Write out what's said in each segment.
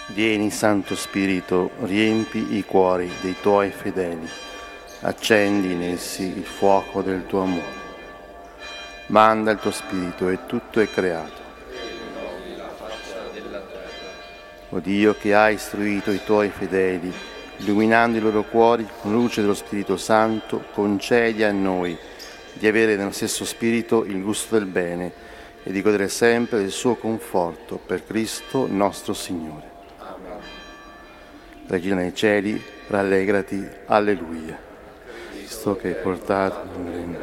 Vieni, Santo Spirito, riempi i cuori dei tuoi fedeli, accendi in essi il fuoco del tuo amore. Manda il tuo Spirito e tutto è creato. O Dio, che hai istruito i tuoi fedeli, illuminando i loro cuori con luce dello Spirito Santo, concedi a noi di avere nello stesso Spirito il gusto del bene e di godere sempre del suo conforto per Cristo nostro Signore. Amen. Regina dei cieli, rallegrati, alleluia. Cristo che hai portato in regno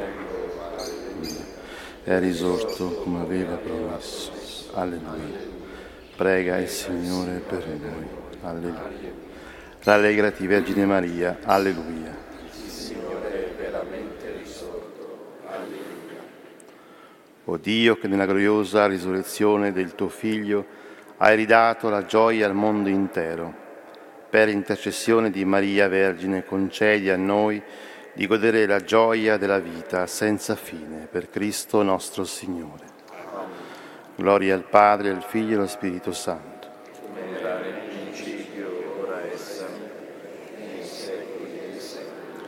è risorto come aveva promesso. Alleluia. Prega il Signore per noi. Alleluia. Rallegrati, Vergine Maria. Alleluia. Il Signore è veramente risorto. Alleluia. O Dio, che nella gloriosa risurrezione del tuo Figlio hai ridato la gioia al mondo intero, per intercessione di Maria Vergine concedi a noi di godere la gioia della vita senza fine per Cristo nostro Signore. Gloria al Padre, al Figlio e allo Spirito Santo. Come era nel principio, ora e sempre, nei secoli dei secoli.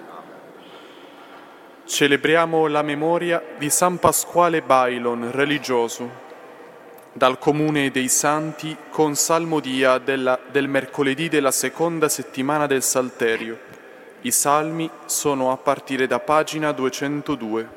Celebriamo la memoria di San Pasquale Bailon, religioso, dal Comune dei Santi con salmodia del mercoledì della seconda settimana del Salterio. I salmi sono a partire da pagina 202.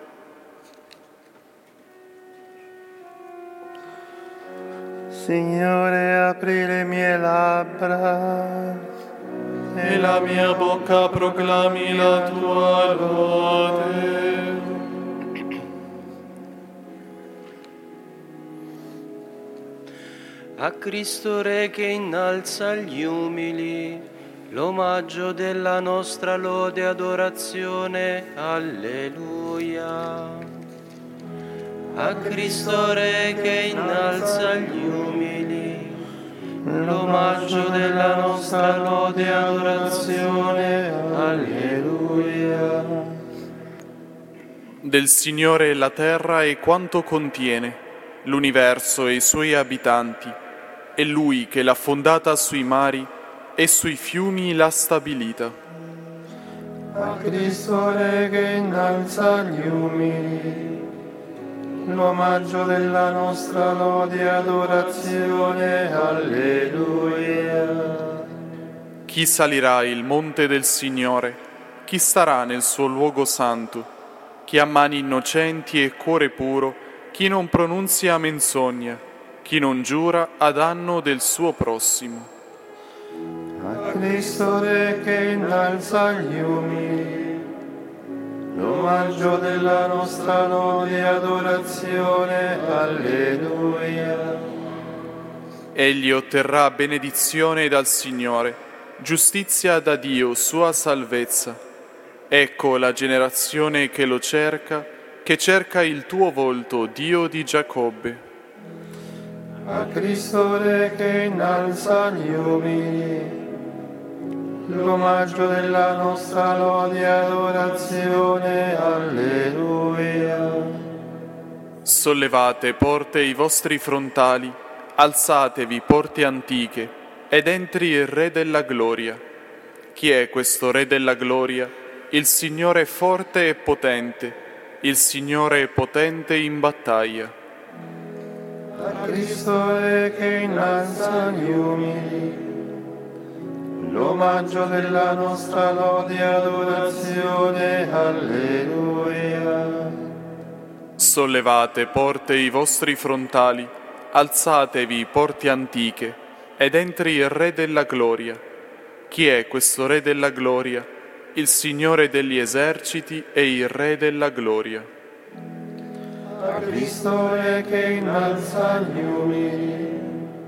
Signore, apri le mie labbra e la mia bocca proclami la tua lode. A Cristo Re che innalza gli umili, l'omaggio della nostra lode e adorazione. Alleluia. A Cristo Re che innalza gli umili, l'omaggio della nostra lode e adorazione. Alleluia. Del Signore la terra e quanto contiene, l'universo e i suoi abitanti. È Lui che l'ha fondata sui mari e sui fiumi l'ha stabilita. A Cristo Re che innalza gli umili, l'omaggio della nostra lode e adorazione. Alleluia. Chi salirà il monte del Signore? Chi starà nel suo luogo santo? Chi ha mani innocenti e cuore puro? Chi non pronunzia menzogna? Chi non giura a danno del suo prossimo? A Cristo Re che innalza gli umili, l'omaggio della nostra lode e adorazione. Alleluia. Egli otterrà benedizione dal Signore, giustizia da Dio, sua salvezza. Ecco la generazione che lo cerca, che cerca il tuo volto, Dio di Giacobbe. A Cristo Re che innalza gli umili, l'omaggio della nostra lode e adorazione. Alleluia. Sollevate porte i vostri frontali, alzatevi porte antiche, ed entri il Re della gloria. Chi è questo Re della gloria? Il Signore forte e potente, il Signore è potente in battaglia. A Cristo Re che innalza gli umili, l'omaggio della nostra lode e adorazione. Alleluia. Sollevate porte i vostri frontali, alzatevi porte antiche, ed entri il Re della gloria. Chi è questo Re della gloria? Il Signore degli eserciti e il Re della gloria. A Cristo Re che innalza gli umili,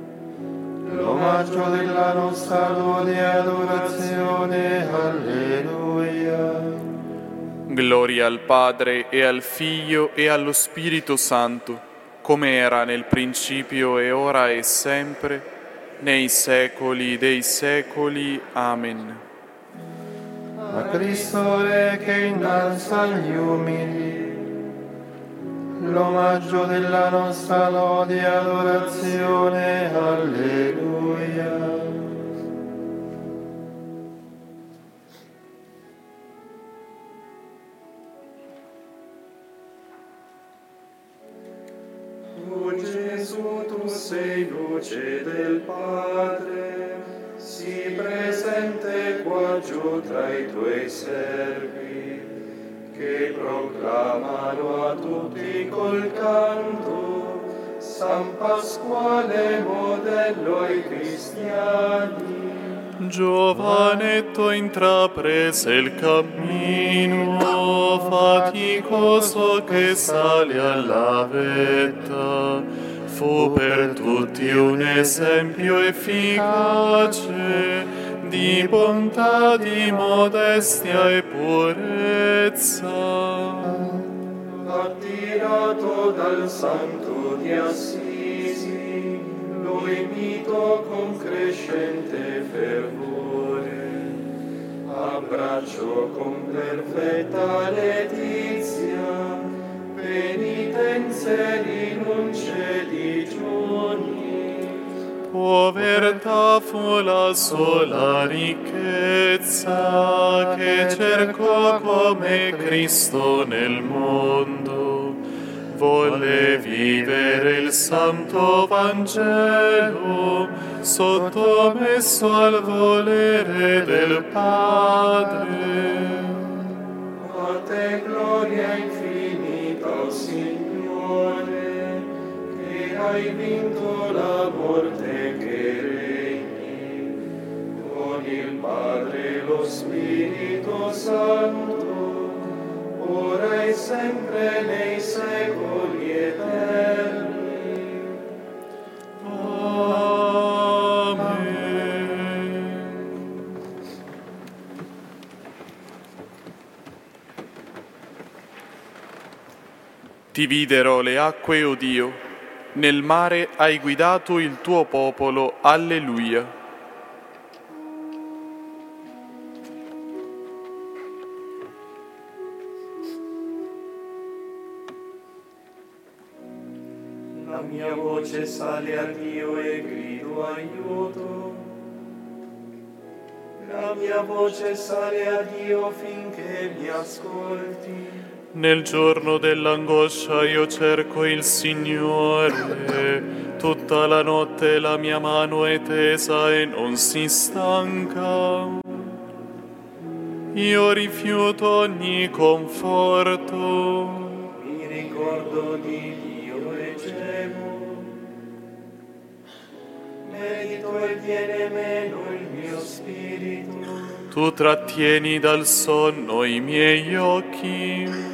l'omaggio della nostra lode e adorazione. Alleluia. Gloria al Padre e al Figlio e allo Spirito Santo, come era nel principio e ora e sempre, nei secoli dei secoli. Amen. A Cristo Re che innalza gli umili, l'omaggio della nostra lode e adorazione. Alleluia. sei luce del Padre, sii presente qua giù tra i tuoi servi, che proclamano a tutti col canto San Pasquale modello ai cristiani. Giovanetto intraprese il cammino faticoso che sale alla vetta, fu per tutti un esempio efficace di bontà, di modestia e purezza. Attirato dal santo di Assisi, lo imito con crescente fervore, abbraccio con perfetta letizia, penitenze, rinunce, digiuni. Povertà fu la sola ricchezza che cercò come Cristo nel mondo. Volle vivere il santo Vangelo sottomesso al volere del Padre. A te gloria infinita, o Signore, che hai vinto la morte che regni, con il Padre e lo Spirito Santo, ora e sempre nei secoli eterni. Amen. Dividerò le acque, o Dio, nel mare hai guidato il tuo popolo. Alleluia. La mia voce sale a Dio e grido aiuto. La mia voce sale a Dio finché mi ascolti. Nel giorno dell'angoscia io cerco il Signore, tutta la notte la mia mano è tesa e non si stanca. Io rifiuto ogni conforto. Mi ricordo di Dio e gemo. Medito e viene meno il mio spirito. Tu trattieni dal sonno i miei occhi.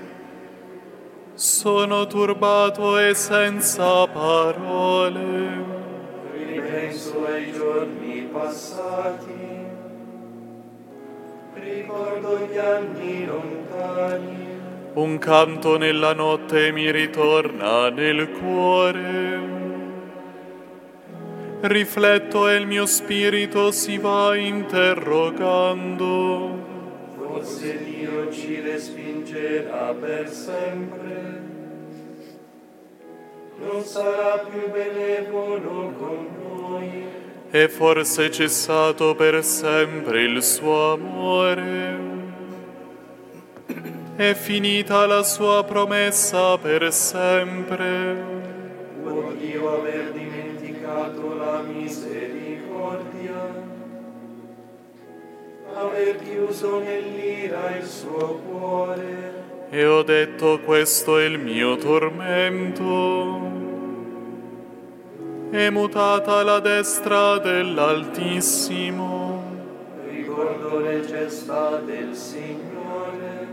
Sono turbato e senza parole. Ripenso ai giorni passati. Ricordo gli anni lontani. Un canto nella notte mi ritorna nel cuore. Rifletto e il mio spirito si va interrogando. Forse Dio ci respingerà per sempre. Non sarà più benevolo con noi. È forse cessato per sempre il suo amore. È finita la sua promessa per sempre. Può Dio aver dimenticato la misericordia? Aver chiuso nell'ira il suo cuore? E ho detto: questo è il mio tormento. È mutata la destra dell'Altissimo. Ricordo le gesta del Signore.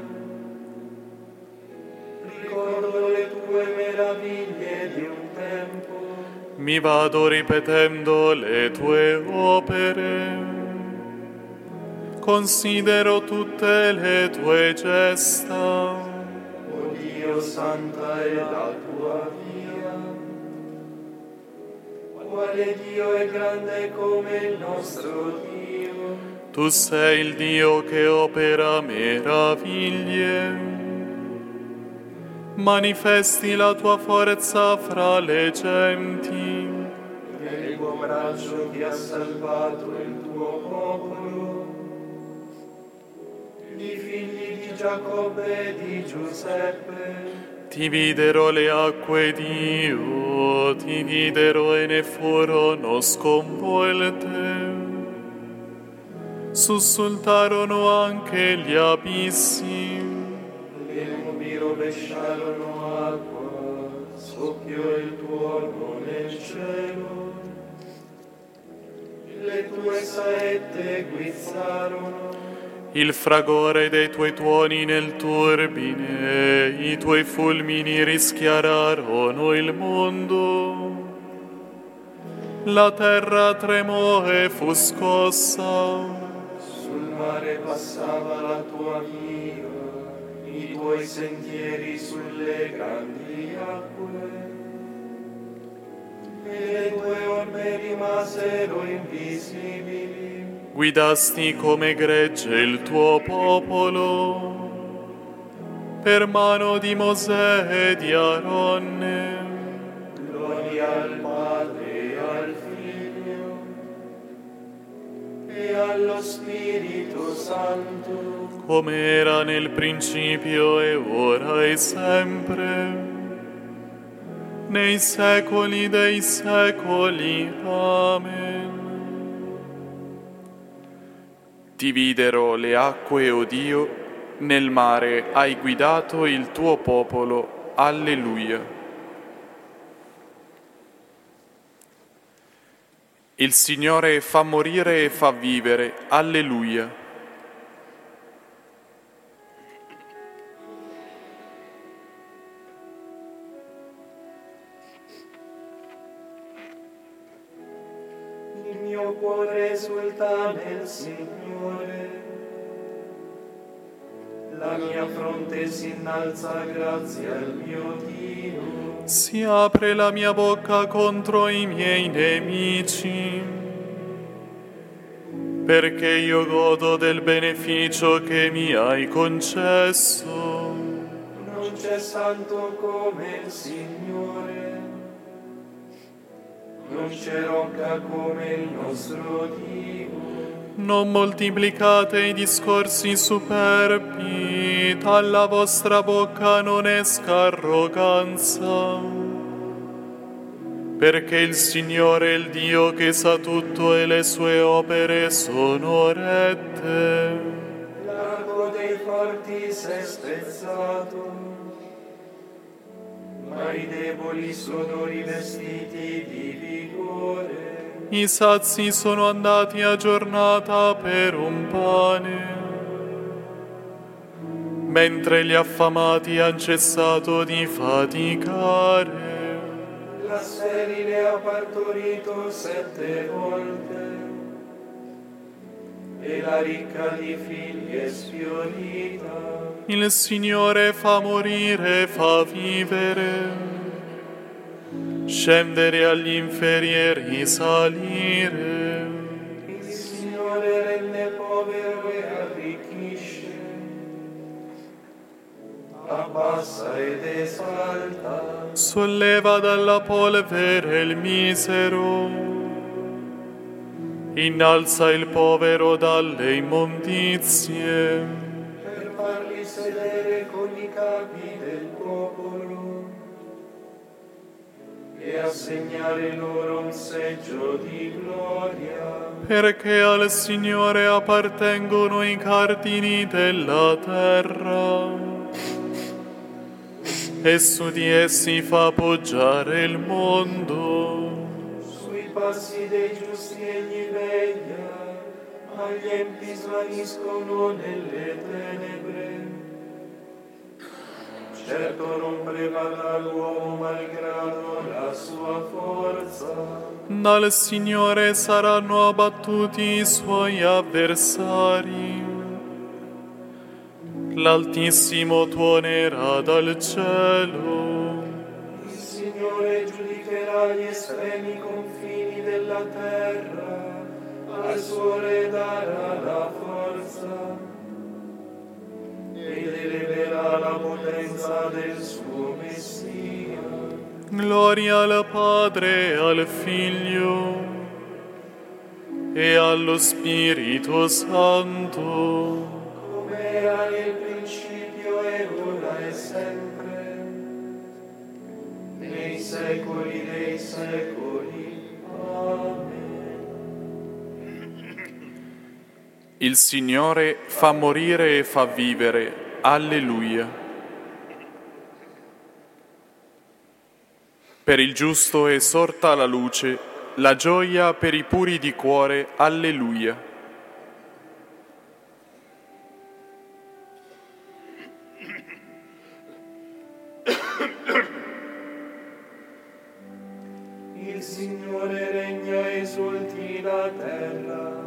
Ricordo le tue meraviglie di un tempo. Mi vado ripetendo le tue opere. Considero tutte le tue gesta. O Dio, santa è la tua via. Quale Dio è grande come il nostro Dio? Tu sei il Dio che opera meraviglie. Manifesti la tua forza fra le genti. Nel tuo braccio ti ha salvato il tuo popolo. I figli di Giacobbe e di Giuseppe. Dividerò le acque, Dio, Dio ti videro e ne furono sconvolte. Sussultarono anche gli abissi. Le nubi rovesciarono acqua, soffiò il tuono nel cielo. Le tue saette guizzarono. Il fragore dei tuoi tuoni nel turbine, i tuoi fulmini rischiararono il mondo. La terra tremò e fu scossa. Sul mare passava la tua via, i tuoi sentieri sulle grandi acque. E le tue orme rimasero invisibili. Guidasti come gregge il tuo popolo, per mano di Mosè e di Aronne. Gloria al Padre e al Figlio e allo Spirito Santo, come era nel principio e ora e sempre, nei secoli dei secoli. Amen. Ti videro le acque, o Dio, nel mare hai guidato il tuo popolo. Alleluia. Il Signore fa morire e fa vivere. Alleluia. il mio cuore esulta nel Signore. La mia fronte si innalza grazie al mio Dio. Si apre la mia bocca contro i miei nemici, perché io godo del beneficio che mi hai concesso. Non c'è santo come il Signore, non c'è rocca come il nostro Dio. Non moltiplicate i discorsi superbi, dalla vostra bocca non esca arroganza. Perché il Signore è il Dio che sa tutto e le sue opere sono rette. L'arco dei forti s'è spezzato, ma i deboli sono rivestiti di vigore. I sazi sono andati a giornata per un pane, mentre gli affamati han cessato di faticare. La sterile ha partorito 7 volte, e la ricca di figli è sfiorita. Il Signore fa morire e fa vivere, scendere agli inferiori, salire. Il Signore rende povero e arricchisce, abbassa ed esalta. Solleva dalla polvere il misero, innalza il povero dalle immondizie. Per farli sedere con i capi del popolo e assegnare loro un seggio di gloria. Perché al Signore appartengono i cardini della terra, e su di essi fa poggiare il mondo. Sui passi dei giusti egli veglia, ma gli empi svaniscono nelle tenebre. Certo non prevarrà l'uomo malgrado la sua forza. Dal Signore saranno abbattuti i suoi avversari. L'Altissimo tuonerà dal cielo. Il Signore giudicherà gli estremi confini della terra, al suo re darà la forza ed eleverà la potenza del suo Messia. Gloria al Padre, al Figlio e allo Spirito Santo, Come era nel principio e ora e sempre, nei secoli Il Signore fa morire e fa vivere. Alleluia. Per il giusto è sorta la luce, la gioia per i puri di cuore. Alleluia. Il Signore regna, esulti la terra,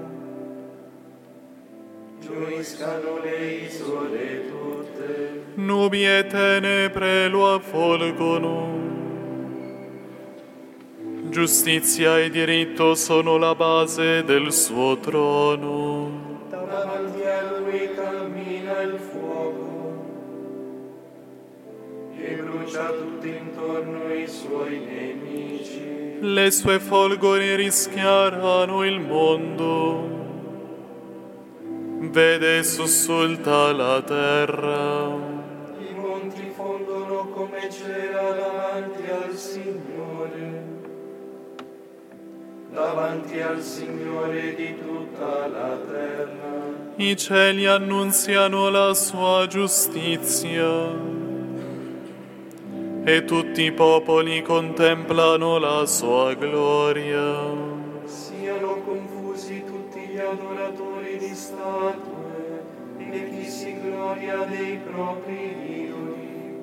gioiscano le isole tutte. Nubi e tenebre lo avvolgono. Giustizia e diritto sono la base del suo trono. Davanti a lui cammina il fuoco e brucia tutto intorno i suoi nemici. Le sue folgori rischiarano il mondo. Vede e sussulta la terra. I monti fondono come cera davanti al Signore di tutta la terra. I cieli annunziano la sua giustizia e tutti i popoli contemplano la sua gloria. Siano confusi tutti gli adoratori di statue e chi si gloria dei propri idoli.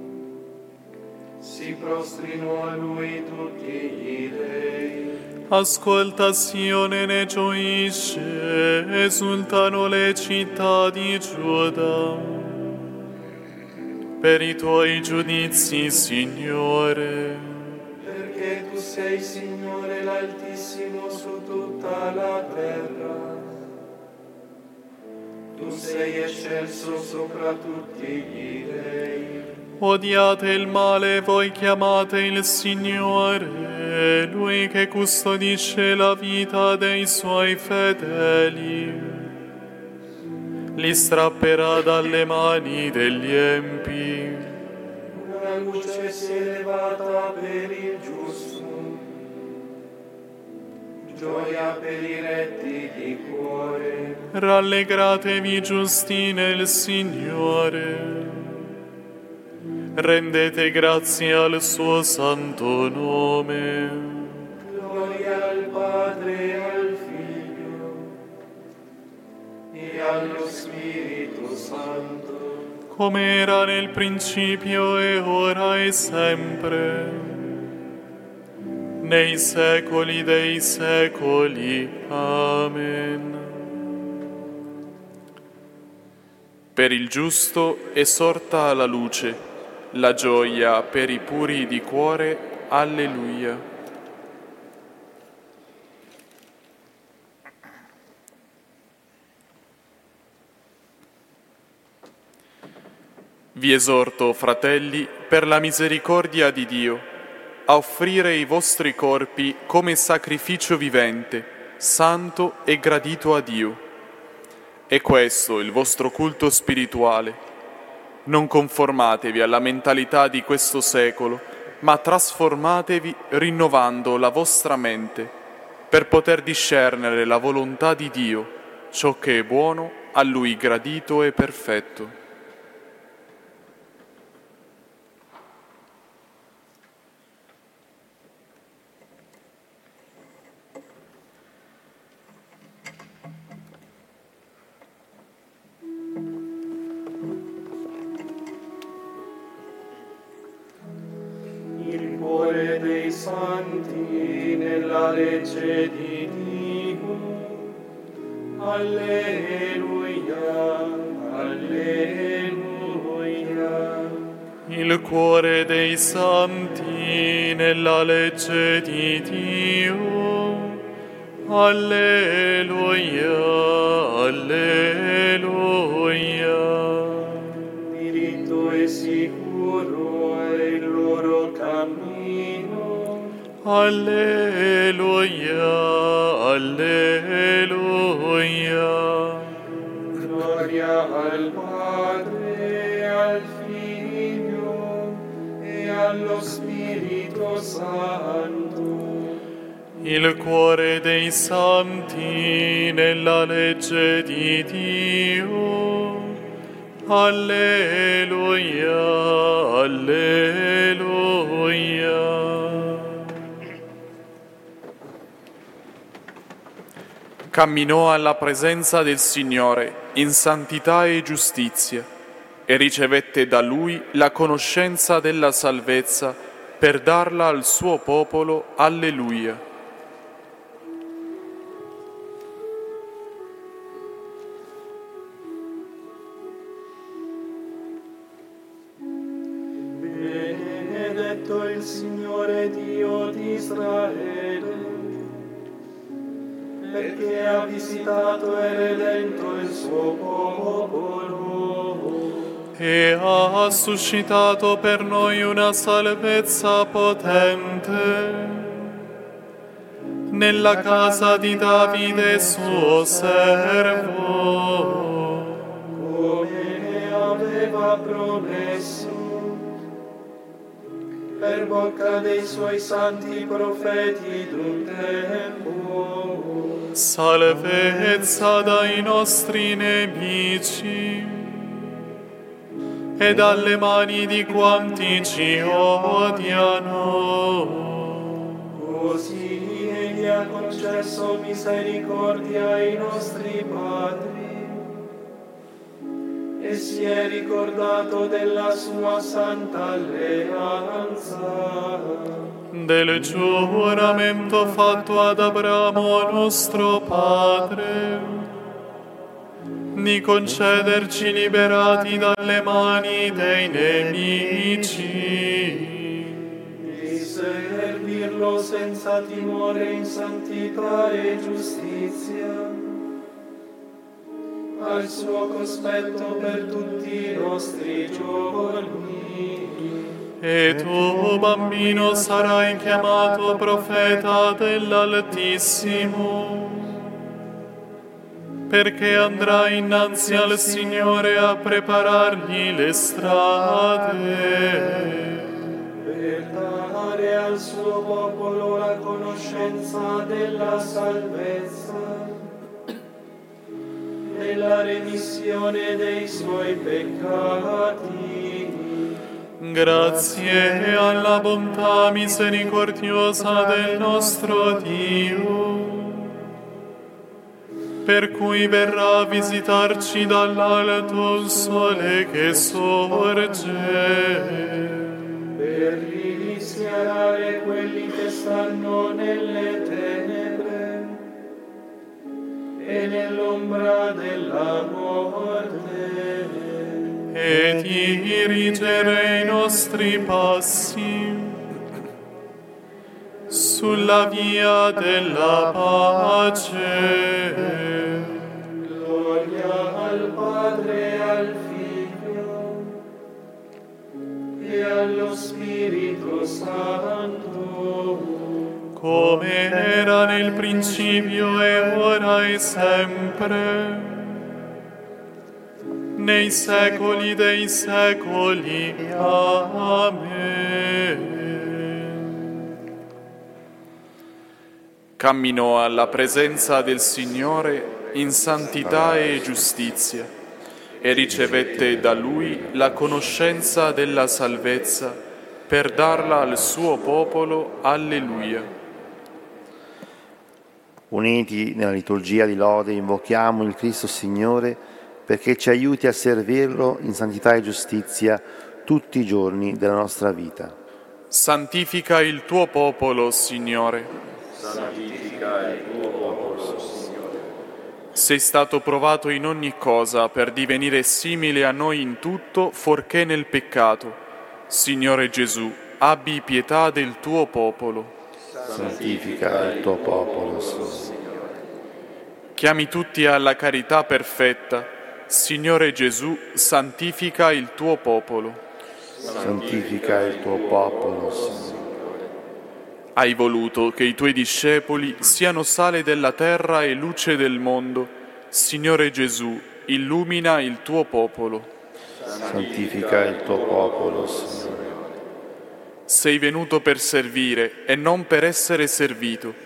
Si prostrino a lui tutti gli dei. Ascolta Sione, ne gioisce, esultano le città di Giuda. Per i tuoi giudizi, Signore. Perché tu sei, Signore, l'Altissimo su tutta la terra. Tu sei eccelso sopra tutti gli dei. Odiate il male, voi chiamate il Signore, Lui che custodisce la vita dei Suoi fedeli. Li strapperà dalle mani degli empi. Una luce si è levata per il giusto, gioia per i retti di cuore. Rallegratevi giusti nel Signore. Rendete grazie al suo santo nome. Gloria al Padre e al Figlio e allo Spirito Santo, come era nel principio e ora e sempre, nei secoli dei secoli. Amen. Per il giusto è sorta la luce, la gioia per i puri di cuore. Alleluia. Vi esorto, fratelli, per la misericordia di Dio, a offrire i vostri corpi come sacrificio vivente, santo e gradito a Dio. È questo il vostro culto spirituale. Non conformatevi alla mentalità di questo secolo, ma trasformatevi rinnovando la vostra mente per poter discernere la volontà di Dio, ciò che è buono, a Lui gradito e perfetto. il cuore dei santi nella legge di Dio. Alleluia, alleluia. Il cuore dei santi nella legge di Dio. Alleluia, alleluia. Diritto e sicuro è il loro cammino. Alleluia, alleluia. Gloria al Padre, al Figlio e allo Spirito Santo. Il cuore dei santi nella legge di Dio. Alleluia, alleluia. Camminò alla presenza del Signore in santità e giustizia e ricevette da Lui la conoscenza della salvezza per darla al suo popolo. Alleluia. Benedetto il Signore Dio di Israele, perché ha visitato e redento il suo popolo E ha suscitato per noi una salvezza potente nella casa di Davide suo servo, come aveva promesso per bocca dei suoi santi profeti d'un tempo. salvezza dai nostri nemici e dalle mani di quanti ci odiano. Così egli ha concesso misericordia ai nostri padri e si è ricordato della sua santa alleanza, Del giuramento fatto ad Abramo nostro padre, di concederci liberati dalle mani dei nemici, di servirlo senza timore in santità e giustizia, al suo cospetto per tutti i nostri giorni. e tu, bambino, sarai chiamato profeta dell'Altissimo, perché andrai innanzi al Signore a preparargli le strade, Per dare al suo popolo la conoscenza della salvezza e la remissione dei suoi peccati. Grazie alla bontà misericordiosa del nostro Dio, per cui verrà a visitarci dall'alto il sole che sorge, Per rischiarare quelli che stanno nelle tenebre e nell'ombra della morte, e dirigere i nostri passi sulla via della pace. gloria al Padre e al Figlio e allo Spirito Santo, Come era nel principio e ora e sempre, nei secoli dei secoli. Amen. Camminò alla presenza del Signore in santità e giustizia e ricevette da Lui la conoscenza della salvezza per darla al suo popolo. Alleluia. Uniti nella liturgia di lode invochiamo il Cristo Signore perché ci aiuti a servirlo in santità e giustizia tutti i giorni della nostra vita. Santifica il tuo popolo, Signore. Santifica il tuo popolo, Signore. Sei stato provato in ogni cosa per divenire simile a noi in tutto, forché nel peccato. Signore Gesù, abbi pietà del tuo popolo. Santifica il tuo popolo, Signore. Chiami tutti alla carità perfetta. Signore Gesù, santifica il tuo popolo. Santifica il tuo popolo, Signore. Hai voluto che i tuoi discepoli siano sale della terra e luce del mondo. Signore Gesù, illumina il tuo popolo. Santifica il tuo popolo, Signore. Sei venuto per servire e non per essere servito.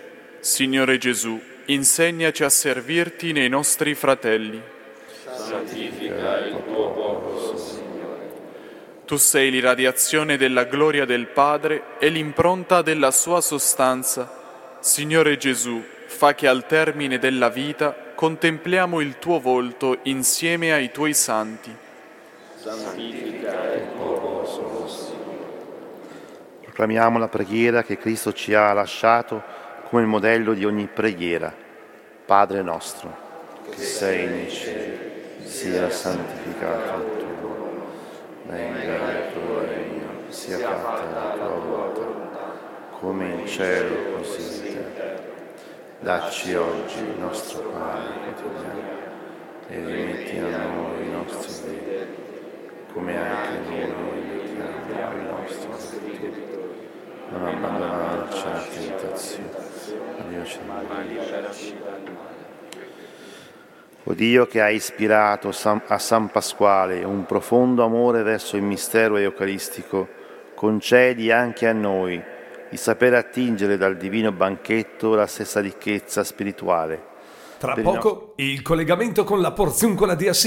Signore Gesù, insegnaci a servirti nei nostri fratelli. Santifica il tuo popolo, Signore. Tu sei l'irradiazione della gloria del Padre e l'impronta della sua sostanza. Signore Gesù, fa che al termine della vita contempliamo il tuo volto insieme ai tuoi santi. Santifica il tuo popolo, Signore. Proclamiamo la preghiera che Cristo ci ha lasciato come il modello di ogni preghiera. Padre nostro, che sei nei cieli, sia santificato il tuo nome. Venga il tuo regno, sia fatta la tua volontà, come in cielo così in terra. Dacci oggi il nostro pane quotidiano e rimetti a noi i nostri debiti, come anche noi rimettiamo ai nostri debitori. Non abbandonarci alla tentazione, ma Dio ci liberi. O Dio, che hai ispirato a San Pasquale un profondo amore verso il mistero eucaristico, concedi anche a noi di saper attingere dal divino banchetto la stessa ricchezza spirituale. Tra poco il collegamento con la Porziuncola di Assisi.